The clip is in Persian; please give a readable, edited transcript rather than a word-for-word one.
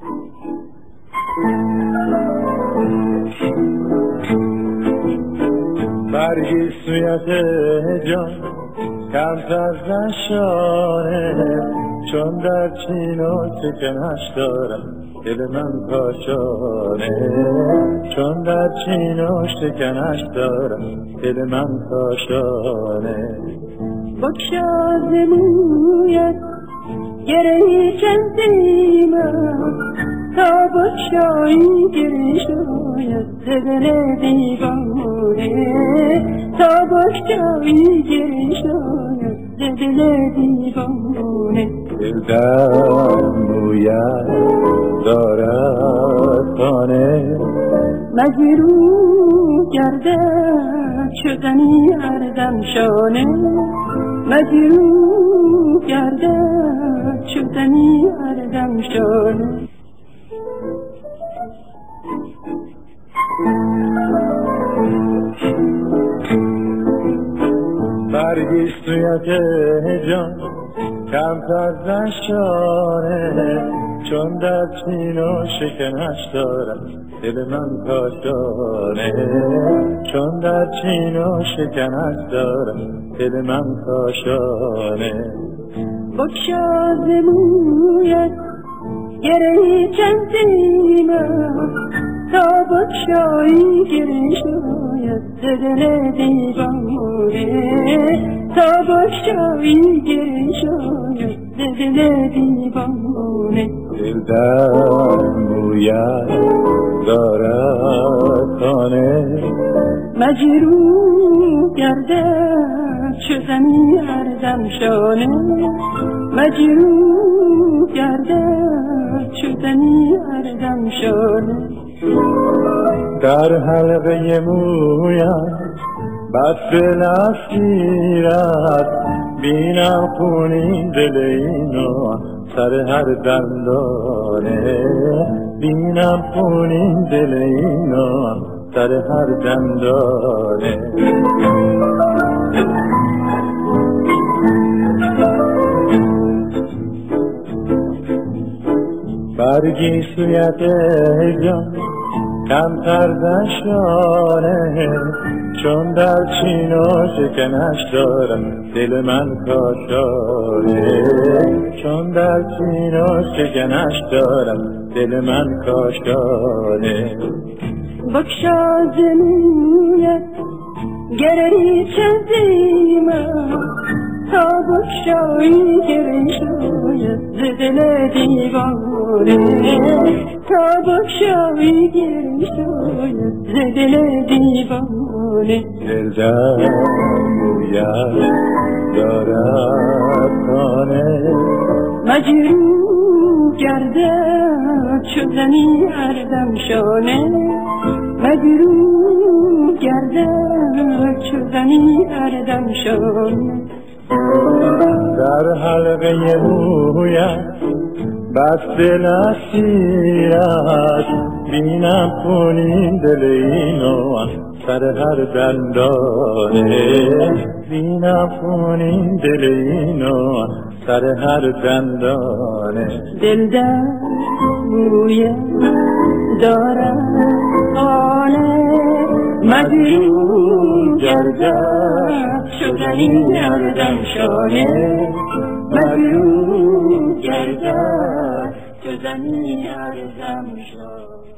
برگی سویت جان کمتر نشانه، چون در چین و شکنش دارم دل من کاشانه، چون در چین و شکنش دارم دل من کاشانه. بگشا ز مویت گره چندی من، تا بگشایی گره شاید ز دل دیوانه، تا بگشایی گره شاید ز دل دیوانه. دل در مویت دارد خانه، مجروح گردد شدنی هر دم شانه، مجروح گردد شدنی هر دم شانه. برگی سویت جان کمتر نشانه، چون در چین و شکنش دارم دل من کاشانه، چون در چین و شکنش دارم دل من کاشانه. بگشا ز مویت گره چندی من، تا بگشایی گره شاید ز دل دیوانه، تا بگشایی گره شاید ز دل دیوانه. دل در مویت دارد خانه، مجروح گردد شدنی هر دم شانه، مجروح گردد شدنی هر دم شانه. در حلقه مویت بس نصیرت، بینم خونین دل اینو سر هر دندانه، بینم خونین دل اینو سر هر دندانه. برگی سویت جان کمتر نشانه، چون در چین و شکنش دارم دل من کاشانه، چون در چین و شکنش دارم دل من کاشانه. بگشا ز مویت گره چندی من، تا بگشایی گره شاید ز دل دیوانه، تا بگشایی گره شاید ز دل دیوانه. دل در مویت دارد خانه، مجروح گردد شدنی هر دم شانه، مجروح گردد شدنی هر دم شانه. در حلقه مویت بس نصیرت، بینم خونین دل اینو سر هر دندانه، بینم خونین دل اینو سر هر دندانه. دل در مویت دارد خانه، مجروح گردد شدنی هر دم شانه، مجروح گردد شدنی هر دم شانه.